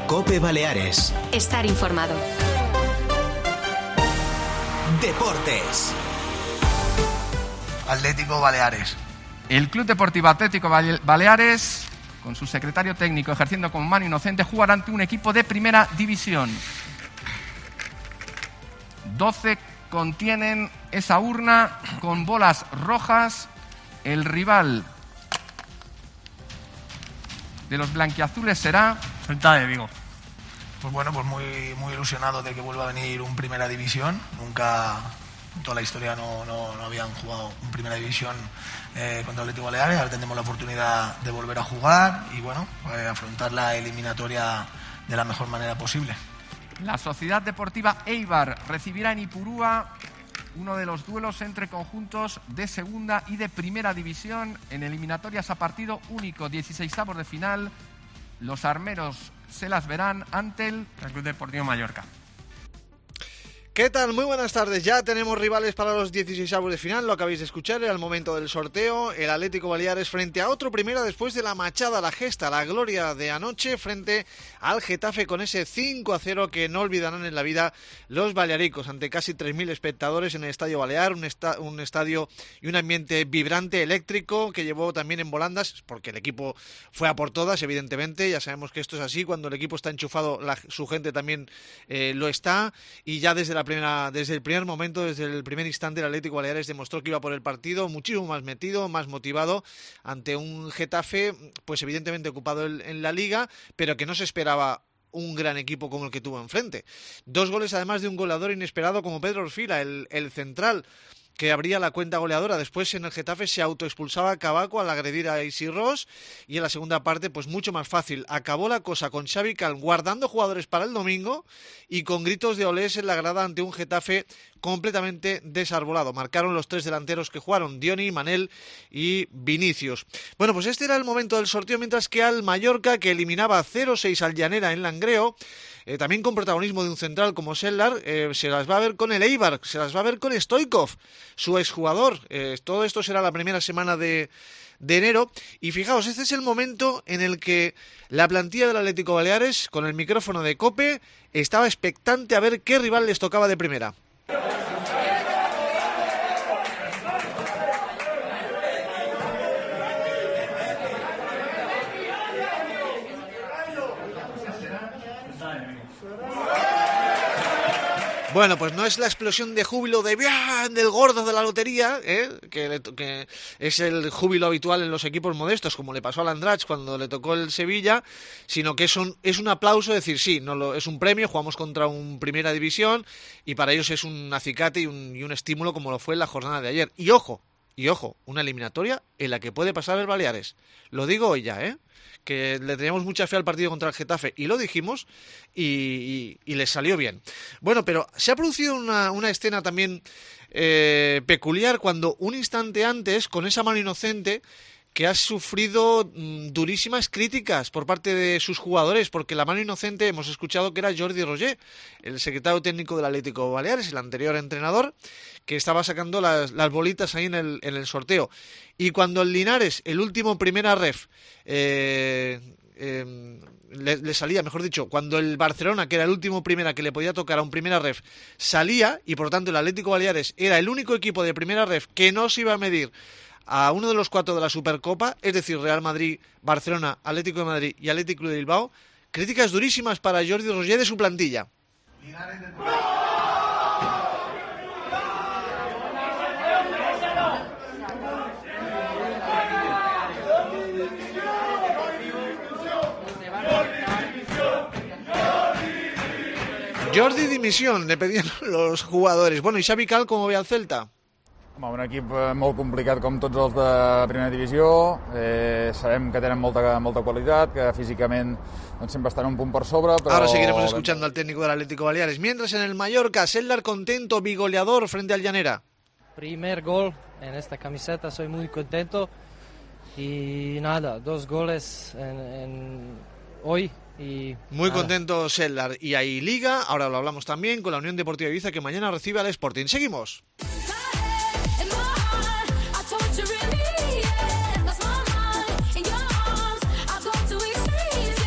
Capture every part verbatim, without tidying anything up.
COPE Baleares. Estar informado. Deportes. Atlético Baleares. El Club Deportivo Atlético Baleares, con su secretario técnico ejerciendo como mano inocente, jugará ante un equipo de primera división. doce contienen esa urna con bolas rojas. El rival de los blanquiazules será Celta de Vigo. Pues bueno, pues muy, muy ilusionado de que vuelva a venir un Primera División. Nunca, en toda la historia, no, no, no habían jugado un Primera División eh, contra el Atlético Baleares. Ahora tendremos la oportunidad de volver a jugar y bueno, pues afrontar la eliminatoria de la mejor manera posible. La Sociedad Deportiva Eibar recibirá en Ipurúa uno de los duelos entre conjuntos de segunda y de primera división en eliminatorias a partido único, dieciseisavos de final. Los armeros se las verán ante el Club Deportivo Mallorca. ¿Qué tal? Muy buenas tardes. Ya tenemos rivales para los dieciseisavos de final, lo acabáis de escuchar, era el momento del sorteo. El Atlético Baleares frente a otro primera después de la machada, la gesta, la gloria de anoche frente al Getafe con ese cinco a cero que no olvidarán en la vida los balearicos ante casi tres mil espectadores en el Estadio Balear, un, esta- un estadio y un ambiente vibrante, eléctrico, que llevó también en volandas, porque el equipo fue a por todas, evidentemente. Ya sabemos que esto es así, cuando el equipo está enchufado, la, su gente también eh, lo está, y ya desde la Primera, desde el primer momento, desde el primer instante, el Atlético Baleares demostró que iba por el partido muchísimo más metido, más motivado ante un Getafe, pues evidentemente ocupado en, en la Liga, pero que no se esperaba un gran equipo como el que tuvo enfrente. Dos goles además de un goleador inesperado como Pedro Orfila, el, el central, que abría la cuenta goleadora. Después en el Getafe se autoexpulsaba a Cabaco al agredir a Isi Ross, y en la segunda parte pues mucho más fácil. Acabó la cosa con Xavi Cal guardando jugadores para el domingo y con gritos de olés en la grada ante un Getafe completamente desarbolado. Marcaron los tres delanteros que jugaron, Dioni, Manel y Vinicius. Bueno, pues este era el momento del sorteo, mientras que al Mallorca, que eliminaba cero seis al Llanera en Langreo, eh, también con protagonismo de un central como Sellar, eh, se las va a ver con el Eibar, se las va a ver con Stoichkov, su exjugador. Eh, todo esto será la primera semana de, de enero, y fijaos, este es el momento en el que la plantilla del Atlético Baleares, con el micrófono de COPE, estaba expectante a ver qué rival les tocaba de primera. Bueno, pues no es la explosión de júbilo de ¡bien! Del gordo de la lotería, ¿eh? que, le to- que es el júbilo habitual en los equipos modestos, como le pasó al Andratx cuando le tocó el Sevilla, sino que es un, es un aplauso, decir, sí, no lo, es un premio, jugamos contra un Primera División, y para ellos es un acicate y un, y un estímulo, como lo fue en la jornada de ayer. Y ojo, y ojo, una eliminatoria en la que puede pasar el Baleares. Lo digo hoy ya, ¿eh? que le teníamos mucha fe al partido contra el Getafe, y lo dijimos, y, y, y les salió bien. Bueno, pero se ha producido una, una escena también eh, peculiar, cuando un instante antes, con esa mano inocente, que ha sufrido mmm, durísimas críticas por parte de sus jugadores, porque la mano inocente hemos escuchado que era Jordi Roger, el secretario técnico del Atlético Baleares, el anterior entrenador, que estaba sacando las, las bolitas ahí en el, en el sorteo. Y cuando el Linares, el último primera ref, eh, eh, le, le salía, mejor dicho, cuando el Barcelona, que era el último primera que le podía tocar a un primera ref, salía, y por lo tanto el Atlético Baleares era el único equipo de primera ref que no se iba a medir a uno de los cuatro de la Supercopa, es decir, Real Madrid, Barcelona, Atlético de Madrid y Atlético de Bilbao, críticas durísimas para Jordi Roger de su plantilla. Jordi dimisión, le pedían los jugadores. Bueno, ¿y Xavi Cal cómo ve al Celta? Home, un equip molt complicat com tots els de primera divisió, eh, sabem que tenen molta, molta qualitat, que físicament doncs, sempre estan un punt per sobre, però... Ahora seguiremos escuchando al técnico del Atlético Baleares. Mientras en el Mallorca, Sellar contento, bigoleador frente al Llanera. Primer gol en esta camiseta, soy muy contento y nada, dos goles en, en hoy. Y muy nada. Contento Sellar. Y hay Liga, ahora lo hablamos también con la Unión Deportiva Ibiza, que mañana recibe al Sporting. Seguimos.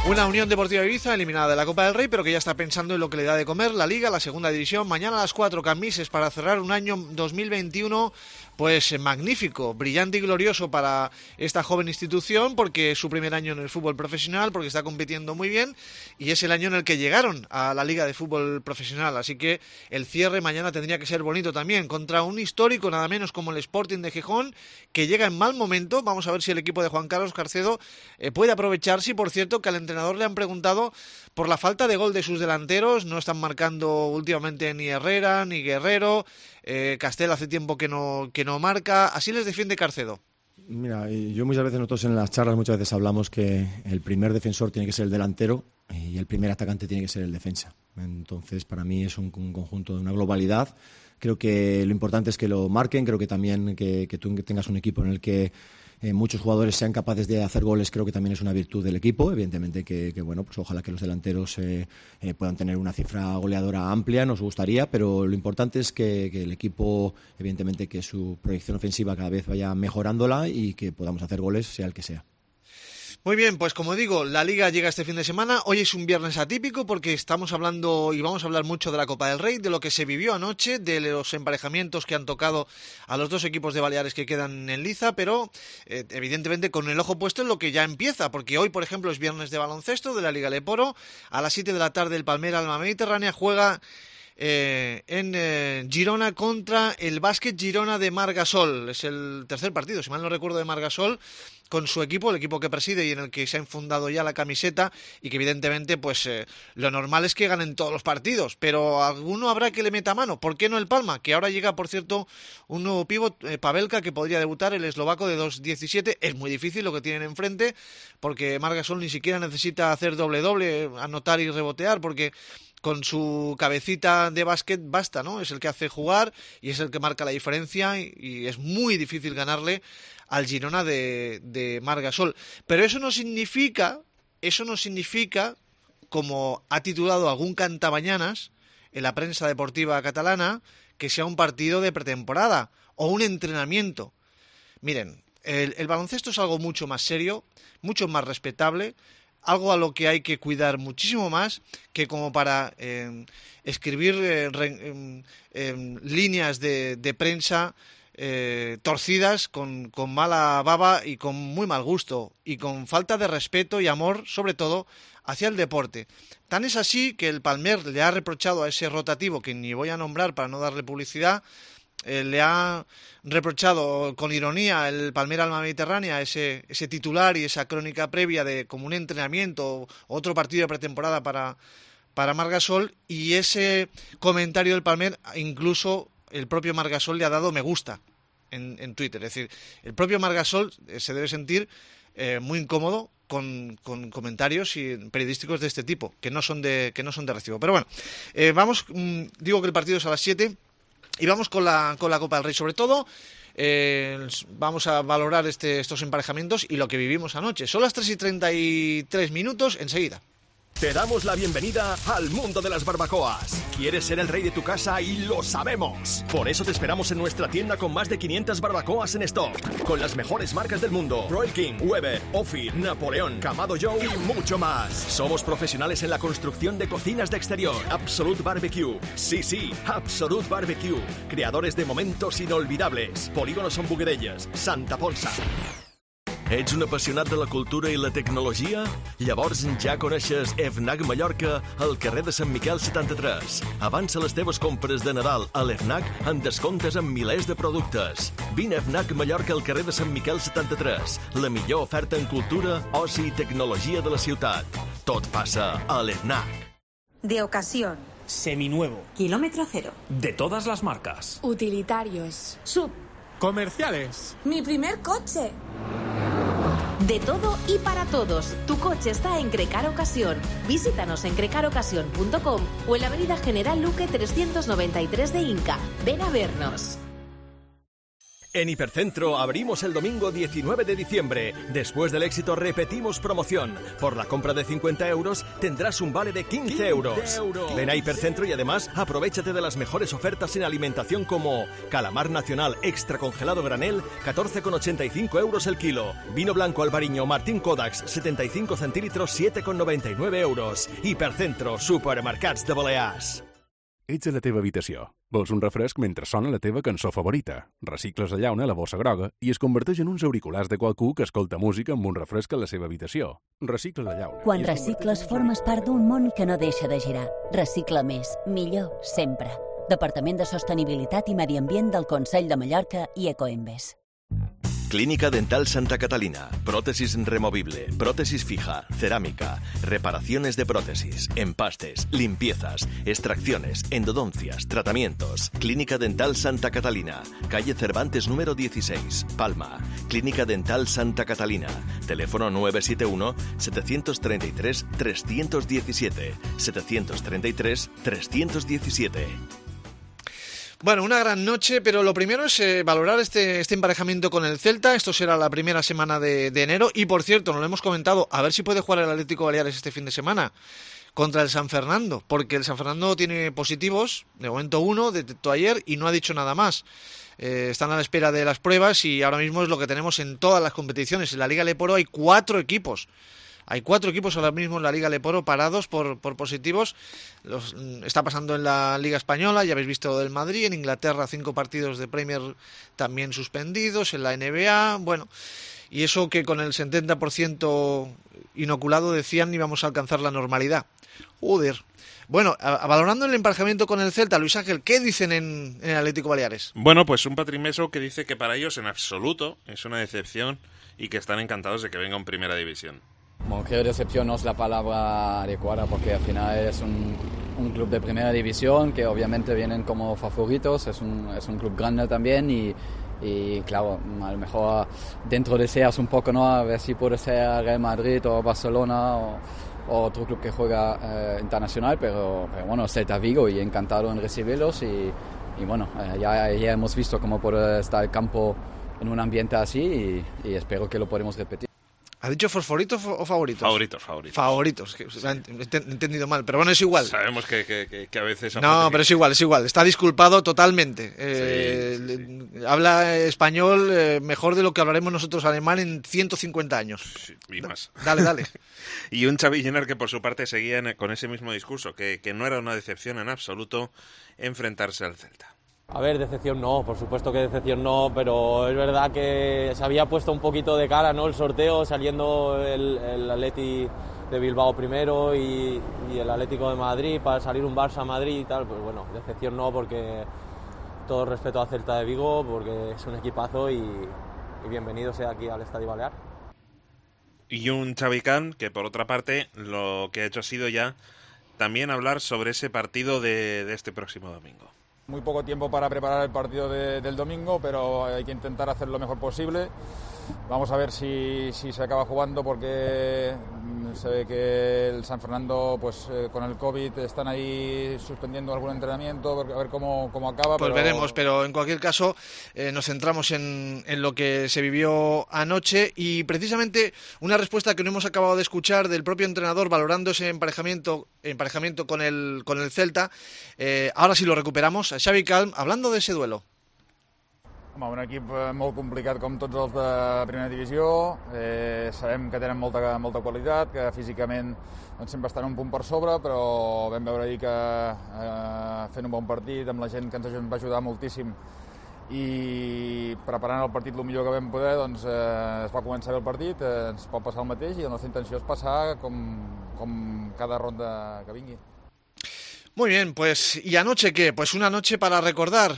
Una Unión Deportiva Ibiza eliminada de la Copa del Rey, pero que ya está pensando en lo que le da de comer la Liga, la segunda división. Mañana a las cuatro, Cambises, para cerrar un año dos mil veintiuno pues magnífico, brillante y glorioso para esta joven institución, porque es su primer año en el fútbol profesional, porque está compitiendo muy bien y es el año en el que llegaron a la Liga de Fútbol Profesional. Así que el cierre mañana tendría que ser bonito también, contra un histórico nada menos como el Sporting de Gijón, que llega en mal momento. Vamos a ver si el equipo de Juan Carlos Carcedo eh, puede aprovecharse. Y por cierto, que al entrenador le han preguntado por la falta de gol de sus delanteros. No están marcando últimamente ni Herrera ni Guerrero. eh, Castel hace tiempo que no, que no marca. Así les defiende Carcedo. Mira, yo muchas veces, nosotros en las charlas muchas veces hablamos que el primer defensor tiene que ser el delantero y el primer atacante tiene que ser el defensa. Entonces, para mí es un, un conjunto de una globalidad. Creo que lo importante es que lo marquen. Creo que también que, que tú tengas un equipo en el que Eh, muchos jugadores sean capaces de hacer goles, creo que también es una virtud del equipo. Evidentemente que, que bueno, pues ojalá que los delanteros eh, eh, puedan tener una cifra goleadora amplia, nos gustaría, pero lo importante es que, que el equipo, evidentemente que su proyección ofensiva cada vez vaya mejorándola y que podamos hacer goles, sea el que sea. Muy bien, pues como digo, la Liga llega este fin de semana. Hoy es un viernes atípico porque estamos hablando y vamos a hablar mucho de la Copa del Rey, de lo que se vivió anoche, de los emparejamientos que han tocado a los dos equipos de Baleares que quedan en liza, pero eh, evidentemente con el ojo puesto en lo que ya empieza, porque hoy, por ejemplo, es viernes de baloncesto de la Liga Leporo. A las siete de la tarde el Palmera Alma Mediterránea juega Eh, en eh, Girona contra el Básquet Girona de Margasol. Es el tercer partido, si mal no recuerdo, de Margasol con su equipo, el equipo que preside y en el que se ha infundado ya la camiseta, y que evidentemente pues eh, lo normal es que ganen todos los partidos, pero alguno habrá que le meta mano. ¿Por qué no el Palma? Que ahora llega, por cierto, un nuevo pívot, eh, Pavelka, que podría debutar, el eslovaco de dos diecisiete. Es muy difícil lo que tienen enfrente, porque Margasol ni siquiera necesita hacer doble-doble, anotar y rebotear, porque con su cabecita de básquet basta, ¿no? Es el que hace jugar y es el que marca la diferencia, y, y es muy difícil ganarle al Girona de, de Margasol. Pero eso no significa, eso no significa, como ha titulado algún cantamañanas en la prensa deportiva catalana, que sea un partido de pretemporada o un entrenamiento. Miren, el, el baloncesto es algo mucho más serio, mucho más respetable, algo a lo que hay que cuidar muchísimo más que como para eh, escribir eh, re, eh, eh, líneas de, de prensa eh, torcidas con, con mala baba y con muy mal gusto y con falta de respeto y amor, sobre todo, hacia el deporte. Tan es así que el Palmer le ha reprochado a ese rotativo, que ni voy a nombrar para no darle publicidad, Eh, le ha reprochado con ironía el Palmera Alma Mediterránea ese, ese titular y esa crónica previa de como un entrenamiento, otro partido de pretemporada para, para Margasol, y ese comentario del Palmer incluso el propio Margasol le ha dado me gusta en, en Twitter. Es decir, el propio Margasol se debe sentir eh, muy incómodo con, con comentarios y periodísticos de este tipo, que no son de, que no son de recibo. Pero bueno, eh, vamos, mmm, digo que el partido es a las siete. Y vamos con la, con la Copa del Rey. Sobre todo, eh, vamos a valorar este, estos emparejamientos y lo que vivimos anoche. Son las tres y treinta y tres minutos, enseguida. Te damos la bienvenida al mundo de las barbacoas. ¿Quieres ser el rey de tu casa? Y lo sabemos. Por eso te esperamos en nuestra tienda con más de quinientas barbacoas en stock, con las mejores marcas del mundo: Royal King, Weber, Ophir, Napoleón, Kamado Joe y mucho más. Somos profesionales en la construcción de cocinas de exterior. Absolute Barbecue. Sí, sí, Absolute Barbecue. Creadores de momentos inolvidables. Polígono Son Buguerelles, Santa Ponsa. Ets un apassionat de la cultura i la tecnologia? Llavors ja coneixes FNAC Mallorca al carrer de Sant Miquel setanta-tres. Avança les teves compres de Nadal a l'FNAC amb descomptes en milers de productes. Vine a FNAC Mallorca al carrer de Sant Miquel setanta-tres. La millor oferta en cultura, oci i tecnologia de la ciutat. Tot passa a l'FNAC. De ocasión. Seminuevo. Kilómetro cero. De todas las marcas. Utilitarios. Sub. Comerciales. Mi primer coche. De todo y para todos. Tu coche está en Crecar Ocasión. Visítanos en crecar ocasión punto com o en la avenida General Luque trescientos noventa y tres de Inca. Ven a vernos. En Hipercentro abrimos el domingo diecinueve de diciembre. Después del éxito repetimos promoción. Por la compra de cincuenta euros tendrás un vale de quince euros. Ven a Hipercentro y además aprovéchate de las mejores ofertas en alimentación como calamar nacional extra congelado granel, catorce con ochenta y cinco euros el kilo. Vino blanco Albariño Martín Kodax, setenta y cinco centilitros, siete con noventa y nueve euros. Hipercentro, supermercats de Balears. Ets a la teva habitació. Vols un refresc mentre sona la teva cançó favorita. Recicles la llauna a la bossa groga i es converteix en uns auriculars de qualcú que escolta música amb un refresc a la seva habitació. Recicla la llauna. Quan recicles formes part d'un món que no deixa de girar. Recicla més, millor, sempre. Departament de Sostenibilitat i Medi Ambient del Consell de Mallorca i Ecoembes. Clínica Dental Santa Catalina. Prótesis removible, prótesis fija, cerámica, reparaciones de prótesis, empastes, limpiezas, extracciones, endodoncias, tratamientos. Clínica Dental Santa Catalina. Calle Cervantes número dieciséis, Palma. Clínica Dental Santa Catalina. Teléfono nueve siete uno, siete tres tres, tres uno siete, siete tres tres, tres uno siete. Bueno, una gran noche, pero lo primero es eh, valorar este, este emparejamiento con el Celta. Esto será la primera semana de, de enero. Y, por cierto, nos lo hemos comentado, a ver si puede jugar el Atlético Baleares este fin de semana contra el San Fernando, porque el San Fernando tiene positivos, de momento uno, detectó ayer y no ha dicho nada más. Eh, están a la espera de las pruebas y ahora mismo es lo que tenemos en todas las competiciones. En la Liga Leporo hay cuatro equipos. Hay cuatro equipos ahora mismo en la Liga Leporo parados por, por positivos. Los, está pasando en la Liga Española, ya habéis visto lo del Madrid. En Inglaterra, cinco partidos de Premier también suspendidos. En la N B A, bueno. Y eso que con el setenta por ciento inoculado decían íbamos a alcanzar la normalidad. Joder. Bueno, a, a, valorando el emparejamiento con el Celta, Luis Ángel, ¿qué dicen en, en el Atlético Baleares? Bueno, pues un patrimeso que dice que para ellos en absoluto es una decepción y que están encantados de que venga un Primera División. Bueno, creo que decepción no es la palabra adecuada porque al final es un, un club de primera división que obviamente vienen como favoritos, es un, es un club grande también y, y claro, a lo mejor dentro deseas un poco, ¿no? A ver si puede ser Real Madrid o Barcelona o, o otro club que juega eh, internacional, pero, pero bueno, Celta Vigo y encantado en recibirlos y, y bueno, eh, ya, ya hemos visto cómo puede estar el campo en un ambiente así y, y espero que lo podamos repetir. ¿Ha dicho fosforitos o favoritos? Favoritos, favoritos. Favoritos, que he entendido mal, pero bueno, es igual. Sabemos que, que, que, que a veces... No, pero es igual, es igual. Está disculpado totalmente. Eh, sí, sí, sí. Habla español eh, mejor de lo que hablaremos nosotros alemán en ciento cincuenta años. Sí, y más. Dale, dale. Y un Xavi Llenar que por su parte seguía en, con ese mismo discurso, que, que no era una decepción en absoluto enfrentarse al Celta. A ver, decepción no, por supuesto que decepción no, pero es verdad que se había puesto un poquito de cara, ¿no? El sorteo, saliendo el, el Atleti de Bilbao primero y, y el Atlético de Madrid para salir un Barça-Madrid y tal, pues bueno, decepción no porque todo respeto a Celta de Vigo, porque es un equipazo y, y bienvenido sea aquí al Estadio Balear. Y un Xavi Can que por otra parte lo que ha hecho ha sido ya también hablar sobre ese partido de, de este próximo domingo. Muy poco tiempo para preparar el partido de, del domingo, pero hay que intentar hacer lo mejor posible. Vamos a ver si, si se acaba jugando porque se ve que el San Fernando, pues eh, con el COVID están ahí suspendiendo algún entrenamiento, a ver cómo, cómo acaba. Pues pero... veremos, pero en cualquier caso eh, nos centramos en, en lo que se vivió anoche y precisamente una respuesta que no hemos acabado de escuchar del propio entrenador valorando ese emparejamiento, emparejamiento con el, con el Celta. Eh, ahora sí lo recuperamos. Xavi Calm, hablando de ese duelo. Home, un equip molt complicat com tots els de primera divisió, eh, sabem que tenen molta, molta qualitat, que físicament doncs, sempre estan un punt per sobre, però vam veure ahir que eh, fent un bon partit amb la gent que ens va ajudar moltíssim i preparant el partit el millor que vam poder, doncs eh, es va començar bé el partit, eh, ens pot passar el mateix i la nostra intenció és passar com, com cada ronda que vingui. Muy bien, pues ¿y anoche qué? Pues una noche para recordar,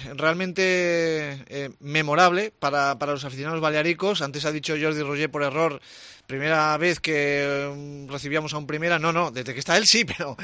realmente eh, memorable para, para los aficionados balearicos. Antes ha dicho Jordi Roger por error primera vez que recibíamos a un primera, no, no, desde que está él sí, pero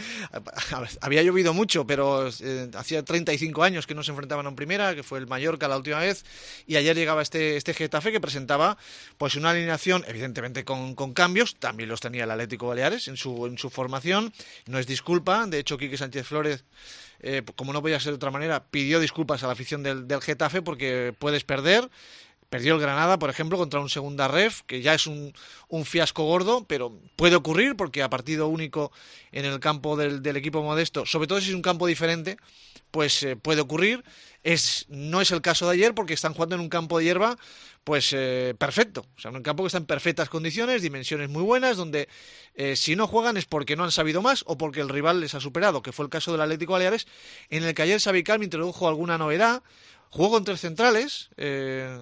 había llovido mucho, pero eh, hacía treinta y cinco años que no se enfrentaban a un primera, que fue el Mallorca la última vez, y ayer llegaba este, este Getafe que presentaba pues una alineación, evidentemente con, con cambios, también los tenía el Atlético Baleares en su, en su formación, no es disculpa, de hecho Quique Sánchez Flores, eh, como no podía ser de otra manera, pidió disculpas a la afición del, del Getafe porque puedes perder. Perdió el Granada, por ejemplo, contra un segunda ref, que ya es un, un fiasco gordo, pero puede ocurrir porque a partido único en el campo del, del equipo modesto, sobre todo si es un campo diferente, pues eh, puede ocurrir. Es, no es el caso de ayer porque están jugando en un campo de hierba pues eh, perfecto, o sea, un campo que está en perfectas condiciones, dimensiones muy buenas, donde eh, si no juegan es porque no han sabido más o porque el rival les ha superado, que fue el caso del Atlético Baleares, en el que ayer Xavi Calm introdujo alguna novedad, jugó con tres centrales, eh,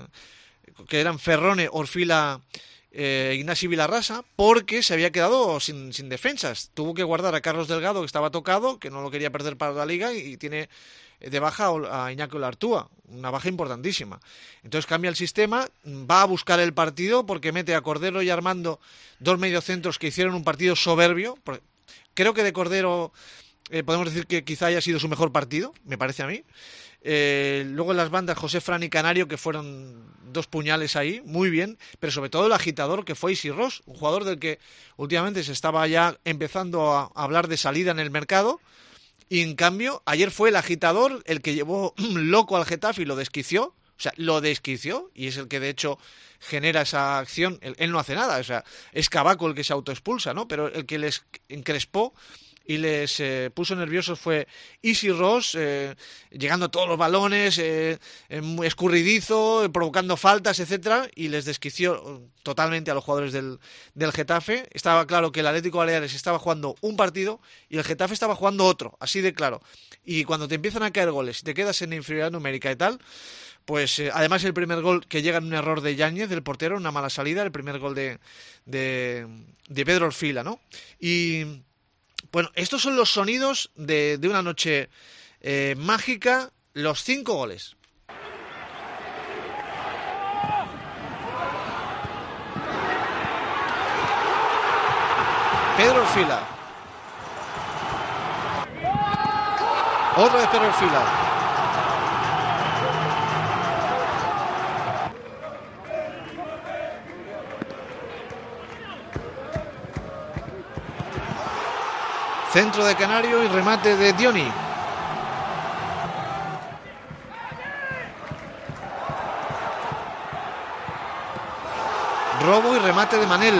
que eran Ferrone, Orfila, eh, Ignasi Vilarrasa, porque se había quedado sin, sin defensas. Tuvo que guardar a Carlos Delgado, que estaba tocado, que no lo quería perder para la Liga, y, y tiene de baja a Iñaki Olartúa, una baja importantísima. Entonces cambia el sistema, va a buscar el partido, porque mete a Cordero y Armando, dos mediocentros que hicieron un partido soberbio. Creo que de Cordero eh, podemos decir que quizá haya sido su mejor partido, me parece a mí. Eh, luego en las bandas José Fran y Canario, que fueron dos puñales ahí, muy bien, pero sobre todo el agitador que fue Isi Ross, un jugador del que últimamente se estaba ya empezando a hablar de salida en el mercado, y en cambio ayer fue el agitador el que llevó loco al Getafe y lo desquició, o sea, lo desquició, y es el que de hecho genera esa acción. Él, él no hace nada, o sea, es Cavaco el que se autoexpulsa, ¿no? Pero el que les encrespó y les eh, puso nerviosos fue Isi Ross, eh, llegando a todos los balones, eh, eh, muy escurridizo, eh, provocando faltas, etcétera, y les desquició totalmente a los jugadores del, del Getafe. Estaba claro que el Atlético Baleares estaba jugando un partido y el Getafe estaba jugando otro, así de claro. Y cuando te empiezan a caer goles y te quedas en inferioridad numérica y tal, pues eh, además el primer gol que llega en un error de Yáñez, del portero, una mala salida, el primer gol de, de, de Pedro Orfila, ¿no? Y bueno, estos son los sonidos de, de una noche eh, mágica, los cinco goles. Pedro Orfila. Otra vez Pedro Orfila. Centro de Canario y remate de Dioni. Robo y remate de Manel.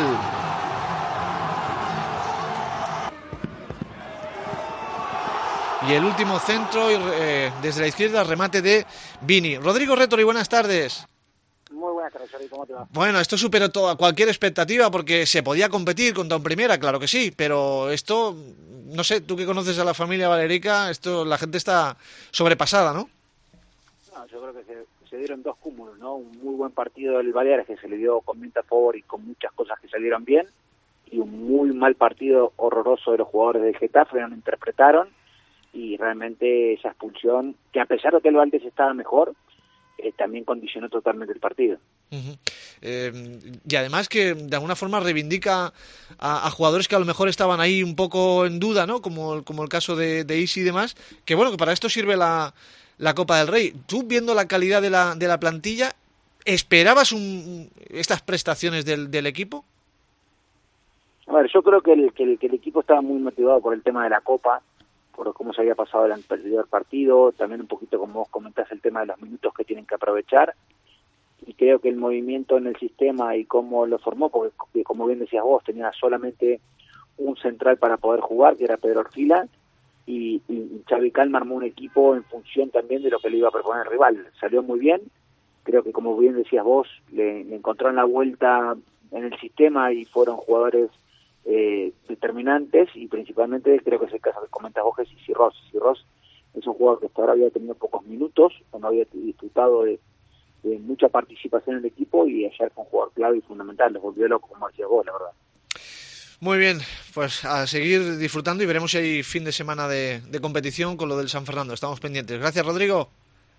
Y el último centro, eh, desde la izquierda, remate de Vini. Rodrigo Rétori, buenas tardes. Muy buenas tardes, Xavi, ¿cómo te va? Bueno, esto superó toda cualquier expectativa porque se podía competir contra un primera, claro que sí, pero esto, no sé, tú que conoces a la familia Valerica, esto la gente está sobrepasada, ¿no? No, yo creo que se, se dieron dos cúmulos, ¿no? Un muy buen partido del Baleares que se le dio con viento a favor y con muchas cosas que salieron bien, y un muy mal partido horroroso de los jugadores del Getafe, que no interpretaron, y realmente esa expulsión, que a pesar de que el Valdés estaba mejor, Eh, también condicionó totalmente el partido. Uh-huh. Eh, y además que de alguna forma reivindica a, a jugadores que a lo mejor estaban ahí un poco en duda, ¿no? Como, como el caso de, de Isi y demás, que bueno, que para esto sirve la, la Copa del Rey. Tú, viendo la calidad de la, de la plantilla, ¿esperabas un, estas prestaciones del, del equipo? A ver, yo creo que el, que, el, que el equipo estaba muy motivado por el tema de la Copa, por cómo se había pasado el anterior partido, también un poquito como vos comentás el tema de los minutos que tienen que aprovechar, y creo que el movimiento en el sistema y cómo lo formó, porque como bien decías vos, tenía solamente un central para poder jugar, que era Pedro Orfila, y, y Xavi Calm armó un equipo en función también de lo que le iba a proponer el rival. Salió muy bien, creo que como bien decías vos, le, le encontraron la vuelta en el sistema y fueron jugadores Eh, determinantes, y principalmente creo que es el caso que comentas vos, que es Isi Ross. Isi Ross es un jugador que hasta ahora había tenido pocos minutos, no había disfrutado de, de mucha participación en el equipo, y ayer fue un jugador clave y fundamental, los volvió loco, como decías vos, la verdad. Muy bien, pues a seguir disfrutando y veremos si hay fin de semana de, de competición con lo del San Fernando. Estamos pendientes. Gracias, Rodrigo.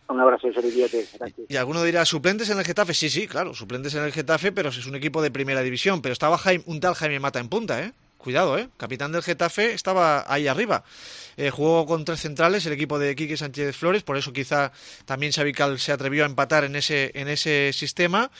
Un abrazo, Jordi, cuídate. Gracias. Y alguno dirá, ¿suplentes en el Getafe? Sí, sí, claro, suplentes en el Getafe, pero es un equipo de primera división. Pero estaba Jaime, un tal Jaime Mata en punta, ¿eh? Cuidado, ¿eh? Capitán del Getafe estaba ahí arriba. Eh, jugó con tres centrales el equipo de Quique Sánchez Flores, por eso quizá también Xavi Cal se atrevió a empatar en ese, en ese sistema.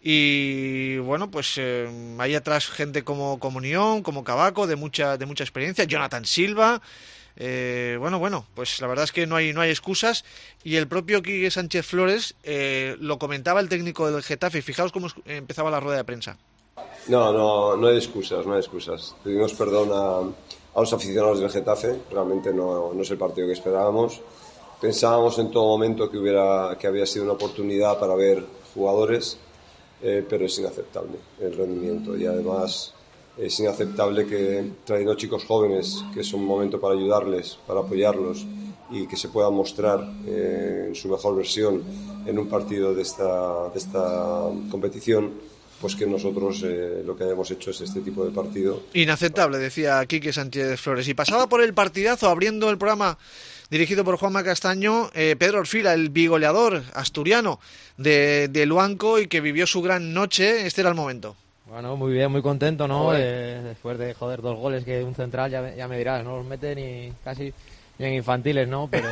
Y bueno, pues eh, ahí atrás gente como Comunión, como Cavaco, de mucha, de mucha experiencia, Jonathan Silva. Eh, bueno, bueno, pues la verdad es que no hay, no hay excusas. Y el propio Quique Sánchez Flores eh, lo comentaba el técnico del Getafe. Fijaos cómo empezaba la rueda de prensa. No, no, no hay excusas, no hay excusas. Pedimos perdón a, a los aficionados del Getafe, realmente no, no es el partido que esperábamos. Pensábamos en todo momento que, hubiera, que había sido una oportunidad para ver jugadores, eh, pero es inaceptable el rendimiento y además es inaceptable que trayendo chicos jóvenes, que es un momento para ayudarles, para apoyarlos y que se puedan mostrar eh, en su mejor versión en un partido de esta, de esta competición, pues que nosotros eh, lo que hemos hecho es este tipo de partido. Inaceptable, decía Quique Sánchez Flores. Y pasaba por el partidazo, abriendo el programa dirigido por Juanma Castaño, eh, Pedro Orfila, el bigoleador asturiano de, de Luanco y que vivió su gran noche. Este era el momento. Bueno, muy bien, muy contento, ¿no? Eh, después de, joder, dos goles que un central, ya, ya me dirás, no los mete ni casi ni en infantiles, ¿no? Pero,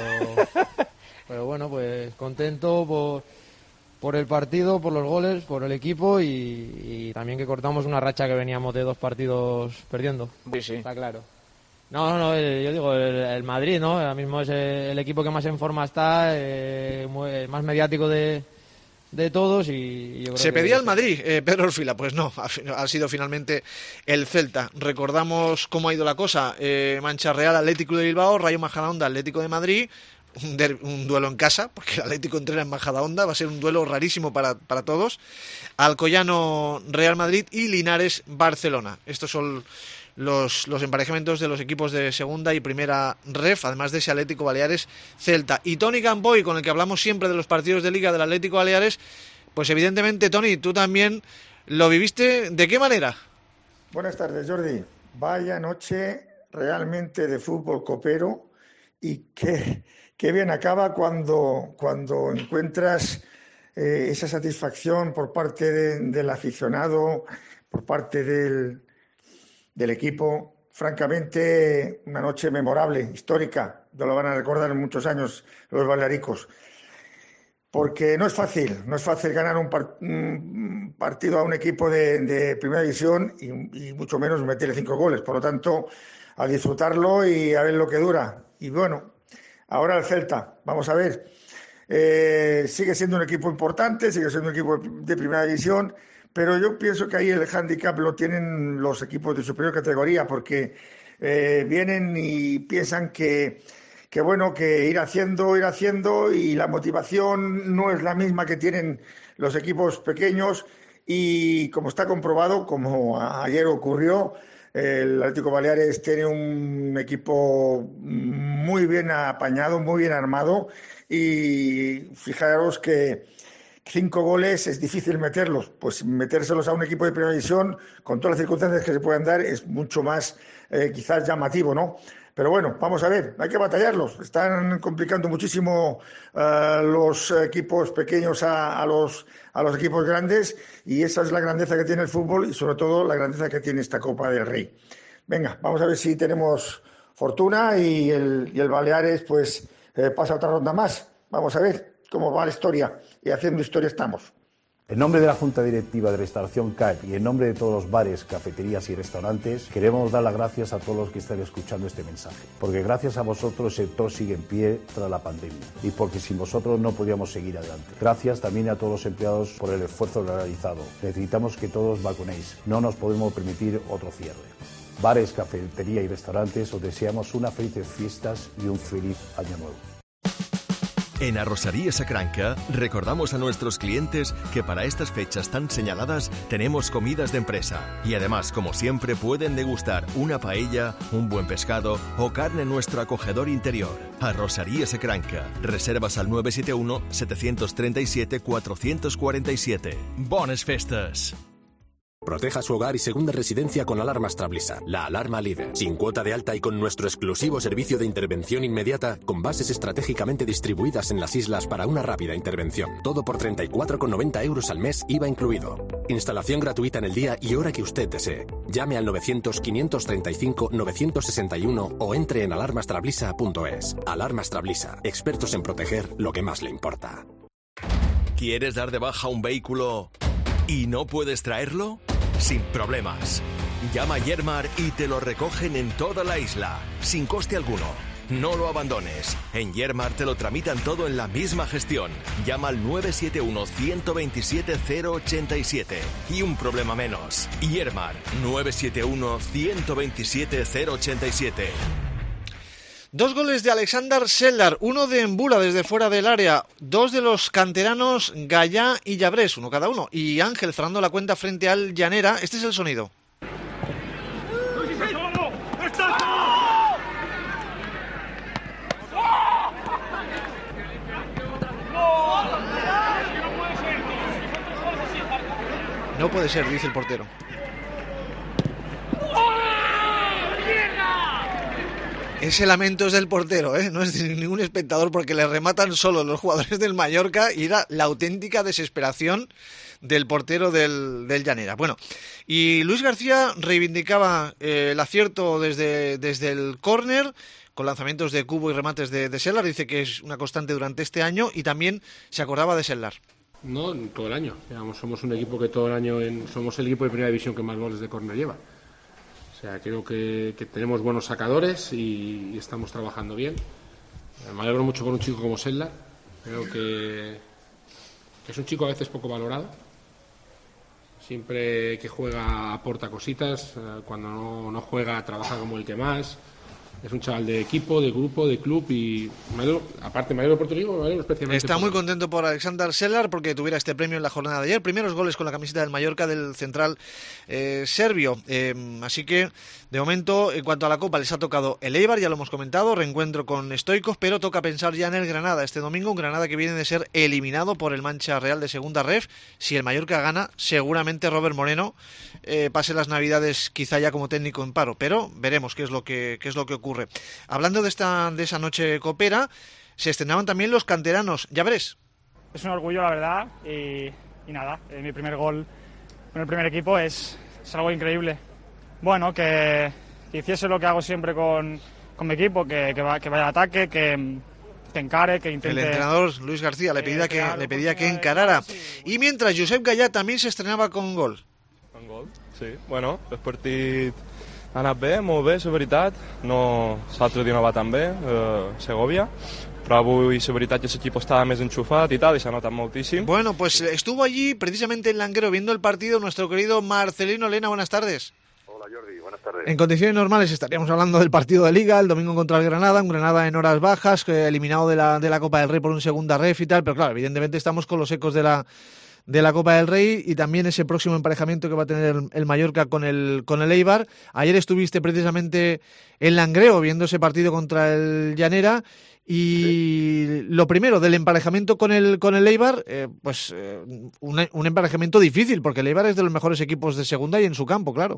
pero bueno, pues contento por... por el partido, por los goles, por el equipo y, y también que cortamos una racha que veníamos de dos partidos perdiendo. Sí, sí. Está claro. No, no, no, el, yo digo, el, el Madrid, ¿no? Ahora mismo es el equipo que más en forma está, eh, muy, más mediático de, de todos y, y yo creo Se que pedía el Madrid, eh, Pedro Orfila, pues no, ha, ha sido finalmente el Celta. Recordamos cómo ha ido la cosa, eh, Mancha Real, Atlético de Bilbao, Rayo Majadahonda, Atlético de Madrid. Un, der, un duelo en casa, porque el Atlético entrena en Majadahonda, va a ser un duelo rarísimo para, para todos. Alcoyano, Real Madrid y Linares, Barcelona. Estos son los, los emparejamientos de los equipos de segunda y primera ref, además de ese Atlético Baleares Celta. Y Toni Gamboy, con el que hablamos siempre de los partidos de Liga del Atlético Baleares, pues evidentemente, Toni, tú también lo viviste. ¿De qué manera? Buenas tardes, Jordi. Vaya noche realmente de fútbol copero y qué... Qué bien acaba cuando, cuando encuentras eh, esa satisfacción por parte de, del aficionado, por parte del, del equipo. Francamente, una noche memorable, histórica, no lo van a recordar en muchos años los balearicos. Porque no es fácil, no es fácil ganar un, par, un partido a un equipo de, de primera división y, y mucho menos meterle cinco goles. Por lo tanto, a disfrutarlo y a ver lo que dura. Y bueno... Ahora el Celta, vamos a ver, eh, sigue siendo un equipo importante, sigue siendo un equipo de primera división, pero yo pienso que ahí el hándicap lo tienen los equipos de superior categoría, porque eh, vienen y piensan que, que, bueno, que ir haciendo, ir haciendo, y la motivación no es la misma que tienen los equipos pequeños, y como está comprobado, como ayer ocurrió, el Atlético Baleares tiene un equipo muy bien apañado, muy bien armado y fijaros que cinco goles es difícil meterlos, pues metérselos a un equipo de primera división con todas las circunstancias que se puedan dar es mucho más eh, quizás llamativo, ¿no? Pero bueno, vamos a ver, hay que batallarlos. Están complicando muchísimo uh, los equipos pequeños a, a, los, a los equipos grandes y esa es la grandeza que tiene el fútbol y sobre todo la grandeza que tiene esta Copa del Rey. Venga, vamos a ver si tenemos fortuna y el, y el Baleares pues eh, pasa otra ronda más. Vamos a ver cómo va la historia y haciendo historia estamos. En nombre de la Junta Directiva de Restauración C A E P y en nombre de todos los bares, cafeterías y restaurantes, queremos dar las gracias a todos los que están escuchando este mensaje, porque gracias a vosotros el sector sigue en pie tras la pandemia y porque sin vosotros no podíamos seguir adelante. Gracias también a todos los empleados por el esfuerzo realizado. Necesitamos que todos vacunéis, no nos podemos permitir otro cierre. Bares, cafetería y restaurantes, os deseamos unas felices fiestas y un feliz año nuevo. En Arrosaría Sacranca recordamos a nuestros clientes que para estas fechas tan señaladas tenemos comidas de empresa y además, como siempre, pueden degustar una paella, un buen pescado o carne en nuestro acogedor interior. Arrosaría Sacranca. Reservas al nueve siete uno, siete tres siete, cuatro cuatro siete. Bones festes! Proteja su hogar y segunda residencia con Alarmas Trablisa, la alarma líder. Sin cuota de alta y con nuestro exclusivo servicio de intervención inmediata, con bases estratégicamente distribuidas en las islas para una rápida intervención. Todo por treinta y cuatro con noventa euros al mes, I V A incluido. Instalación gratuita en el día y hora que usted desee. Llame al novecientos, quinientos treinta y cinco, novecientos sesenta y uno o entre en alarmas trablisa punto es. Alarmas Trablisa, expertos en proteger lo que más le importa. ¿Quieres dar de baja un vehículo y no puedes traerlo? Sin problemas. Llama a Yermar y te lo recogen en toda la isla, sin coste alguno. No lo abandones. En Yermar te lo tramitan todo en la misma gestión. Llama al nueve siete uno, uno dos siete, cero ocho siete y un problema menos. Yermar, nueve siete uno, uno dos siete, cero ocho siete. Dos goles de Alexander Sellar, uno de Embula desde fuera del área, dos de los canteranos Gallá y Llabrés, uno cada uno, y Ángel cerrando la cuenta frente al Llanera. Este es el sonido. No puede ser, dice el portero. Ese lamento es del portero, ¿eh? No es de ningún espectador, porque le rematan solo los jugadores del Mallorca y era la auténtica desesperación del portero del, del Llanera. Bueno, y Luis García reivindicaba eh, el acierto desde, desde el córner, con lanzamientos de cubo y remates de, de Sellar. Dice que es una constante durante este año y también se acordaba de Sellar. No, todo el año. Digamos, somos un equipo que todo el año en, somos el equipo de primera división que más goles de córner lleva. O sea, creo que, que tenemos buenos sacadores y, y estamos trabajando bien. Me alegro mucho con un chico como Sellar. Creo que, que es un chico a veces poco valorado. Siempre que juega aporta cositas. Cuando no, no juega trabaja como el que más. Es un chaval de equipo, de grupo, de club y me alegro, aparte me alegro por tu equipo, me alegro especialmente. Está por muy él. contento por Alexander Sellar porque tuviera este premio en la jornada de ayer. Primeros goles con la camiseta del Mallorca del central eh, serbio. Eh, así que, de momento, en cuanto a la Copa, les ha tocado el Eibar, ya lo hemos comentado, reencuentro con Stoichkov, pero toca pensar ya en el Granada este domingo, un Granada que viene de ser eliminado por el Mancha Real de segunda ref. Si el Mallorca gana, seguramente Robert Moreno eh, pase las Navidades quizá ya como técnico en paro, pero veremos qué es lo que, qué es lo que ocurre. Hablando de esta de esa noche copera, se estrenaban también los canteranos. Llabrés. Es un orgullo, la verdad, y, y nada, eh, mi primer gol con el primer equipo es, es algo increíble. Bueno, que, que hiciese lo que hago siempre con, con mi equipo, que, que, va, que vaya al ataque, que, que encare, que intente... El entrenador Luis García le pedía, que, le pedía que encarara. Y mientras Josep Gallà también se estrenaba con gol. Con gol, sí. Bueno, el partit ha anat bé, molt bé, és veritat. No, l'altre dia no va tan bé, eh, Segovia, però avui és veritat que l'equip estava més enxufat i tal, i s'ha notat moltíssim. Bueno, pues estuvo allí precisamente en Langreo viendo el partido nuestro querido Marcelino Lena. Buenas tardes. Hola Jordi, buenas tardes. En condiciones normales estaríamos hablando del partido de Liga, el domingo contra el Granada, un Granada en horas bajas, eliminado de la, de la Copa del Rey por un segunda ref y tal, pero claro, evidentemente estamos con los ecos de la de la Copa del Rey y también ese próximo emparejamiento que va a tener el, el Mallorca con el con el Eibar. Ayer estuviste precisamente en Langreo viendo ese partido contra el Llanera y sí. Lo primero del emparejamiento con el con el Eibar, eh, pues eh, un, un emparejamiento difícil porque el Eibar es de los mejores equipos de segunda y en su campo, claro.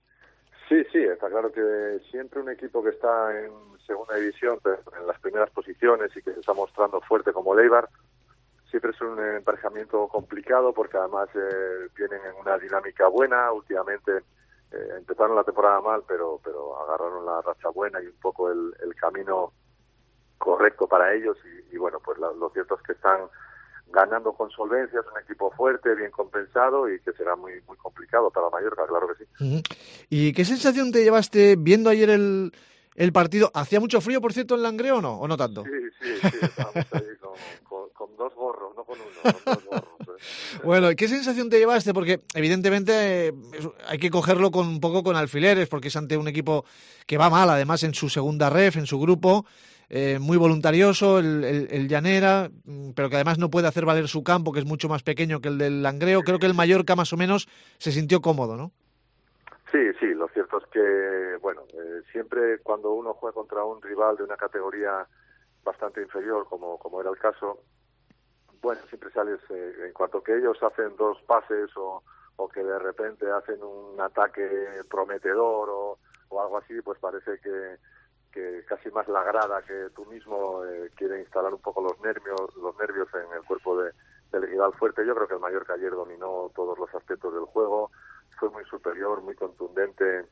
Sí, sí, está claro que siempre un equipo que está en segunda división, pero en las primeras posiciones y que se está mostrando fuerte como el Eibar, siempre es un emparejamiento complicado porque además eh, vienen en una dinámica buena. Últimamente eh, empezaron la temporada mal, pero pero agarraron la racha buena y un poco el, el camino correcto para ellos. Y, y bueno, pues la, lo cierto es que están ganando con solvencia, es un equipo fuerte, bien compensado y que será muy muy complicado para Mallorca, claro que sí. Uh-huh. ¿Y qué sensación te llevaste viendo ayer el... el partido? ¿Hacía mucho frío, por cierto, en Langreo o no? ¿O no tanto? Sí, sí, sí, estábamos ahí con, con, con dos gorros, no con uno, con dos gorros. ¿eh? Bueno, ¿qué sensación te llevaste? Porque evidentemente eh, hay que cogerlo con un poco con alfileres, porque es ante un equipo que va mal, además en su segunda ref, en su grupo, eh, muy voluntarioso, el, el, el Llanera, pero que además no puede hacer valer su campo, que es mucho más pequeño que el del Langreo. Creo que el Mallorca más o menos se sintió cómodo, ¿no? Sí, sí, lo cierto es que, bueno, eh, siempre cuando uno juega contra un rival de una categoría bastante inferior, como, como era el caso, bueno, siempre sales, eh, en cuanto que ellos hacen dos pases o, o que de repente hacen un ataque prometedor o, o algo así, pues parece que, que casi más la grada que tú mismo eh, quiere instalar un poco los nervios, los nervios en el cuerpo de, del rival fuerte. Yo creo que el Mallorca ayer dominó todos los aspectos del juego, fue muy superior, muy contundente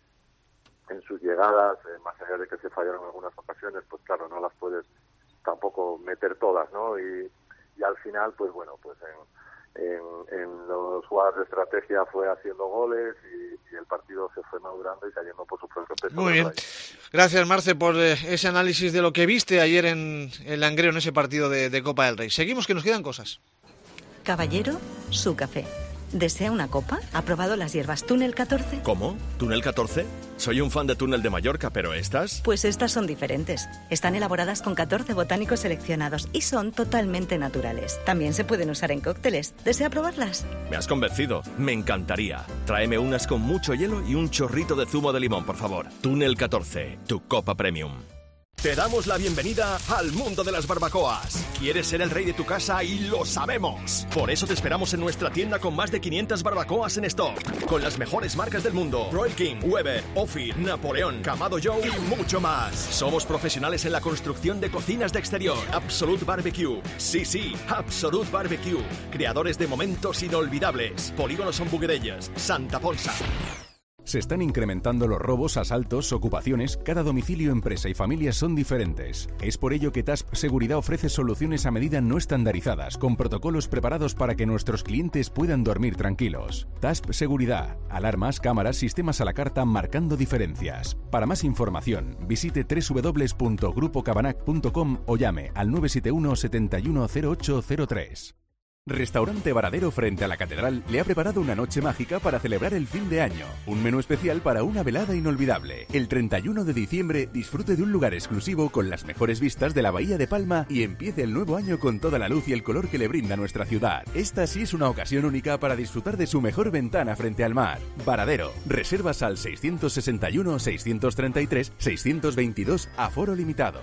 en sus llegadas, eh, más allá de que se fallaron en algunas ocasiones, pues claro, no las puedes tampoco meter todas, ¿no? Y, y al final, pues bueno, pues en, en, en los jugadas de estrategia fue haciendo goles y, y el partido se fue madurando y cayendo por su propio peso. Muy bien. Gracias, Marce, por eh, ese análisis de lo que viste ayer en el Langreo, en ese partido de, de Copa del Rey. Seguimos, que nos quedan cosas. Caballero, su café. ¿Desea una copa? ¿Ha probado las hierbas Túnel catorce? ¿Cómo? ¿Túnel catorce? Soy un fan de Túnel de Mallorca, pero ¿estas? Pues estas son diferentes. Están elaboradas con catorce botánicos seleccionados y son totalmente naturales. También se pueden usar en cócteles. ¿Desea probarlas? Me has convencido. Me encantaría. Tráeme unas con mucho hielo y un chorrito de zumo de limón, por favor. Túnel catorce, tu copa premium. Te damos la bienvenida al mundo de las barbacoas. ¿Quieres ser el rey de tu casa? Y lo sabemos. Por eso te esperamos en nuestra tienda con más de quinientas barbacoas en stock. Con las mejores marcas del mundo. Royal King, Weber, Ophir, Napoleón, Kamado Joe y mucho más. Somos profesionales en la construcción de cocinas de exterior. Absolute Barbecue. Sí, sí, Absolute Barbecue. Creadores de momentos inolvidables. Polígono Son Buguerelles, Santa Ponsa. Se están incrementando los robos, asaltos, ocupaciones. Cada domicilio, empresa y familia son diferentes. Es por ello que T A S P Seguridad ofrece soluciones a medida no estandarizadas, con protocolos preparados para que nuestros clientes puedan dormir tranquilos. T A S P Seguridad. Alarmas, cámaras, sistemas a la carta, marcando diferencias. Para más información, visite doble u doble u doble u punto grupo cabanac punto com o llame al nueve siete uno, siete uno cero ocho cero tres. Restaurante Varadero frente a la Catedral le ha preparado una noche mágica para celebrar el fin de año. Un menú especial para una velada inolvidable. El treinta y uno de diciembre disfrute de un lugar exclusivo con las mejores vistas de la Bahía de Palma y empiece el nuevo año con toda la luz y el color que le brinda nuestra ciudad. Esta sí es una ocasión única para disfrutar de su mejor ventana frente al mar. Varadero. Reservas al seiscientos sesenta y uno, seiscientos treinta y tres, seiscientos veintidós, aforo limitado.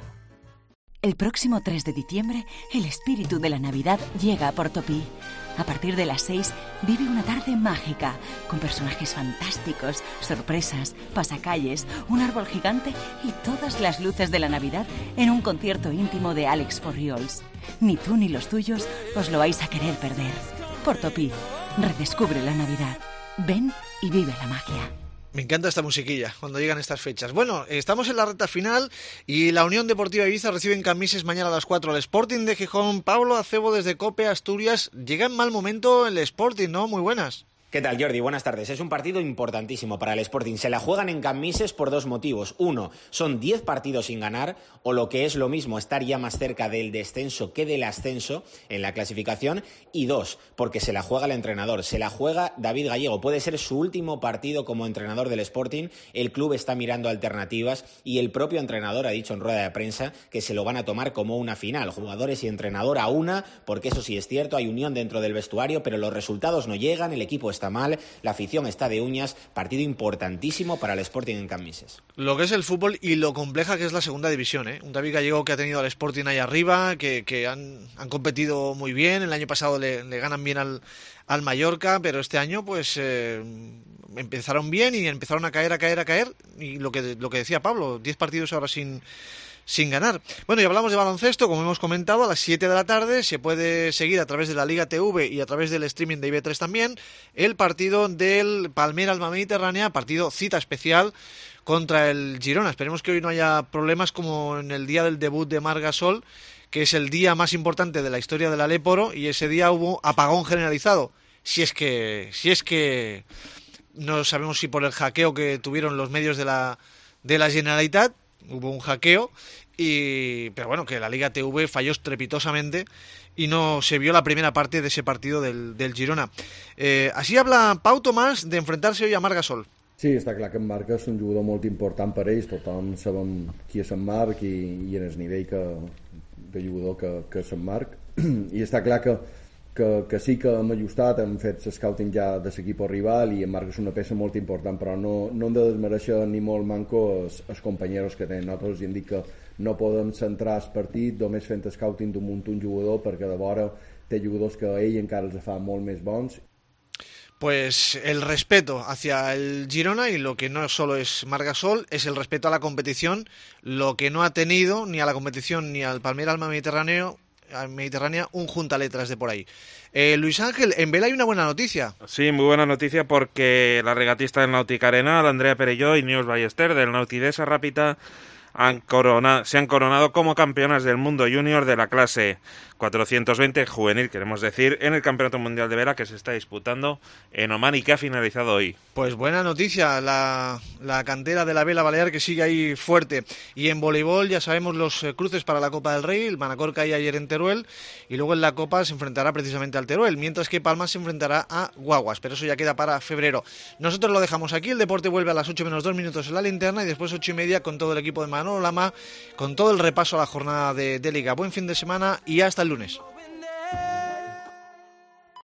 El próximo tres de diciembre, el espíritu de la Navidad llega a Portopí. A partir de las seis, vive una tarde mágica, con personajes fantásticos, sorpresas, pasacalles, un árbol gigante y todas las luces de la Navidad en un concierto íntimo de Alex Forriols. Ni tú ni los tuyos os lo vais a querer perder. Portopí, redescubre la Navidad. Ven y vive la magia. Me encanta esta musiquilla cuando llegan estas fechas. Bueno, estamos en la recta final y la Unión Deportiva Ibiza recibe en Cambises mañana a las cuatro al Sporting de Gijón. Pablo Acebo desde COPE Asturias. Llega en mal momento el Sporting, ¿no? Muy buenas. ¿Qué tal, Jordi? Buenas tardes. Es un partido importantísimo para el Sporting. Se la juegan en Cambises por dos motivos. Uno, son diez partidos sin ganar, o lo que es lo mismo, estar ya más cerca del descenso que del ascenso en la clasificación. Y dos, porque se la juega el entrenador. Se la juega David Gallego. Puede ser su último partido como entrenador del Sporting. El club está mirando alternativas y el propio entrenador ha dicho en rueda de prensa que se lo van a tomar como una final. Jugadores y entrenador a una, porque eso sí es cierto, hay unión dentro del vestuario, pero los resultados no llegan, el equipo está está mal, la afición está de uñas. Partido importantísimo para el Sporting en Cambises. Lo que es el fútbol y lo compleja que es la segunda división, ¿eh? Un David Gallego que ha tenido al Sporting ahí arriba, que, que han, han competido muy bien. El año pasado le, le ganan bien al, al Mallorca, pero este año pues eh, empezaron bien y empezaron a caer, a caer, a caer. Y lo que, lo que decía Pablo, diez partidos ahora sin... sin ganar. Bueno, y hablamos de baloncesto, como hemos comentado, a las siete de la tarde se puede seguir a través de la Liga T V y a través del streaming de I B tres también el partido del Palmera Alma Mediterránea, partido cita especial contra el Girona. Esperemos que hoy no haya problemas como en el día del debut de Marc Gasol, que es el día más importante de la historia del Aléporo, y ese día hubo apagón generalizado. Si es que, si es que no sabemos si por el hackeo que tuvieron los medios de la, de la Generalitat, hubo un hackeo, y pero bueno, que la Liga T V falló estrepitosamente y no se vio la primera parte de ese partido del, del Girona. Eh, así habla Pau Tomàs de enfrentarse hoy a Marc Gasol. Sí, està clar que en Marc és un jugador molt important per ells, tothom sabem qui és en Marc i, i en el nivell que, de jugador que, que és en Marc, i està clar que Que, que sí que hem ajustat, hem fet scouting ja de l'equip rival i en Marc és una peça molt important, però no, no hem de desmereixer ni molt manco els, els companyeros que tenen. Nosaltres hem dit que no podem centrar el partit només fent scouting d'un munt un jugador, perquè de vora té jugadors que a ell encara els fa molt més bons. Pues el respeto hacia el Girona, y lo que no solo es Marc Gasol, es el respeto a la competición, lo que no ha tenido ni a la competición ni al Palmeiras Alma Mediterráneo, Mediterránea un juntaletras de por ahí. Eh, Luis Ángel, en Vela hay una buena noticia. Sí, muy buena noticia, porque la regatista del Nautic Arenal, Andrea Perelló y Neus Ballester del Nautidesa Rápita han corona, se han coronado como campeonas del mundo junior de la clase cuatrocientos veinte juvenil, queremos decir, en el Campeonato Mundial de Vela que se está disputando en Oman y que ha finalizado hoy. Pues buena noticia, la, la cantera de la vela balear que sigue ahí fuerte. Y en voleibol ya sabemos los eh, cruces para la Copa del Rey. El Manacor cae ayer en Teruel y luego en la Copa se enfrentará precisamente al Teruel, mientras que Palma se enfrentará a Guaguas, pero eso ya queda para febrero. Nosotros lo dejamos aquí, el deporte vuelve a las ocho menos dos minutos en la linterna y después ocho y media con todo el equipo de Manolo Lama, con todo el repaso a la jornada de, de Liga. Buen fin de semana y hasta el lunes.